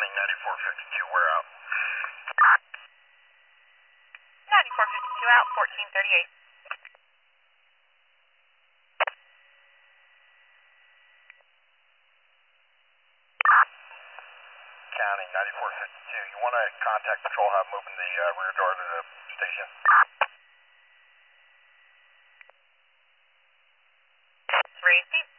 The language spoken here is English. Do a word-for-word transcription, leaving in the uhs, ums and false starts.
County ninety-four fifty-two, we're out. ninety-four fifty-two out, fourteen thirty-eight. County ninety-four fifty-two, you want to contact Patrol Hub moving the uh, rear door to the station? Received.